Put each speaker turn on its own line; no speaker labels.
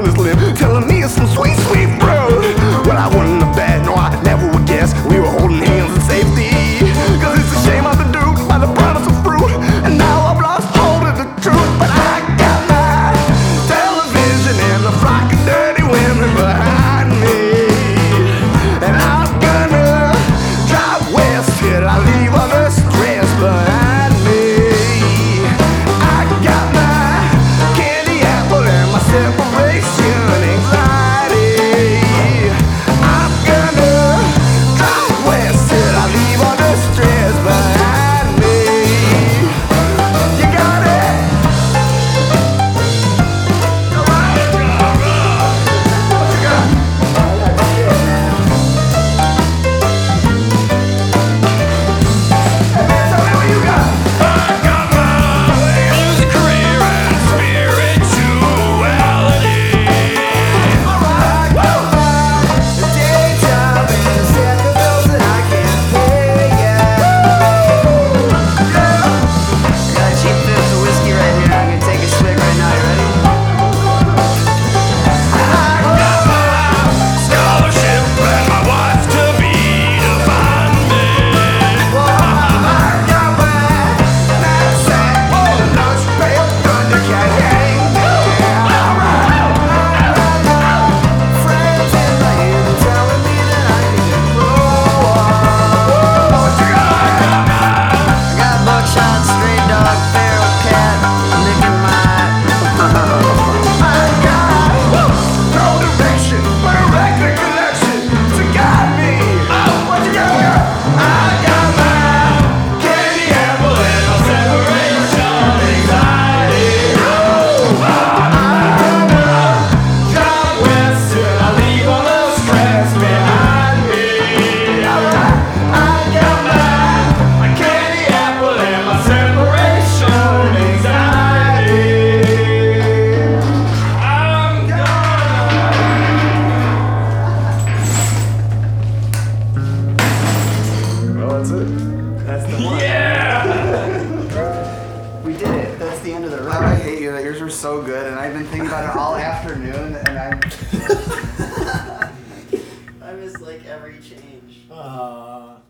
this limb, telling me it's some sweet, sweet road. Well, I wouldn't have bet, no, I never would guess we were holding hands in safety. Cause it's a shame I could do by the promise of fruit, and now I've lost hold of the truth. But I got my television and the flock of dirty women behind me, and I'm gonna drive west till I leave all the stress behind me. I got my candy apple and my separation anxiety. I'm gonna drive west till I leave all the stress behind me. You got it? What you got? Hey man, tell me what you got.
Music career and spirituality.
Alright, the daytime is set the bills that I can't pay yet. Yeah.
I got a cheap fifth of whiskey right here. I'm gonna take a swig right now. You ready?
Scholarship and my wife to be define me.
I got buckshot, stray dog, feral cat, licking my.
That's the one.
We did it. That's the end of the run.
I hate you. That yours were so good, and I've been thinking about it all afternoon, and
I missed like every change.